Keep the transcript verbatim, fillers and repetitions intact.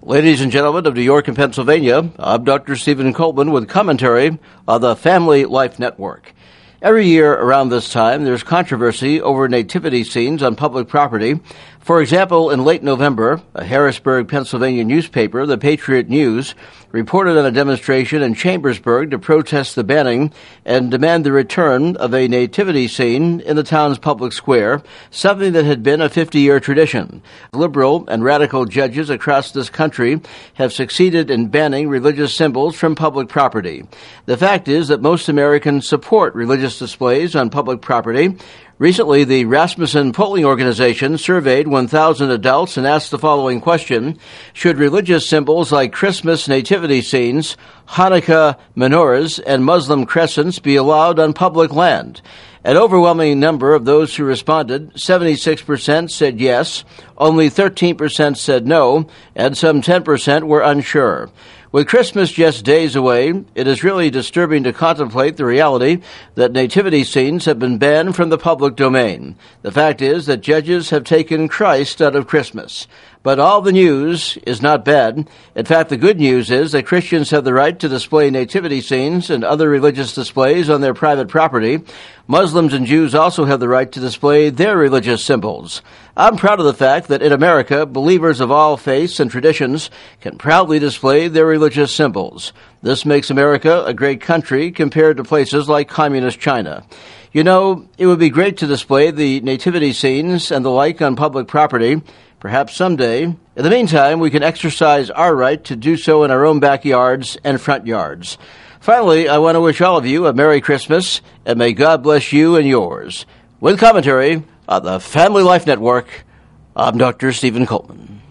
Ladies and gentlemen of New York and Pennsylvania, I'm Doctor Stephen Coleman with commentary on the Family Life Network. Every year around this time, there's controversy over nativity scenes on public property. For example, in late November, a Harrisburg, Pennsylvania newspaper, the Patriot News, reported on a demonstration in Chambersburg to protest the banning and demand the return of a nativity scene in the town's public square, something that had been a fifty-year tradition. Liberal and radical judges across this country have succeeded in banning religious symbols from public property. The fact is that most Americans support religious displays on public property. Recently, the Rasmussen Polling Organization surveyed one thousand adults and asked the following question: should religious symbols like Christmas nativity scenes, Hanukkah menorahs, and Muslim crescents be allowed on public land? An overwhelming number of those who responded, seventy-six percent, said yes, only thirteen percent said no, and some ten percent were unsure. With Christmas just days away, it is really disturbing to contemplate the reality that nativity scenes have been banned from the public domain. The fact is that judges have taken Christ out of Christmas. But all the news is not bad. In fact, the good news is that Christians have the right to display nativity scenes and other religious displays on their private property. Muslims and Jews also have the right to display their religious symbols. I'm proud of the fact that in America, believers of all faiths and traditions can proudly display their religious symbols. This makes America a great country compared to places like communist China. You know, it would be great to display the nativity scenes and the like on public property, perhaps someday. In the meantime, we can exercise our right to do so in our own backyards and front yards. Finally, I want to wish all of you a Merry Christmas, and may God bless you and yours. With commentary on the Family Life Network, I'm Doctor Stephen Coleman.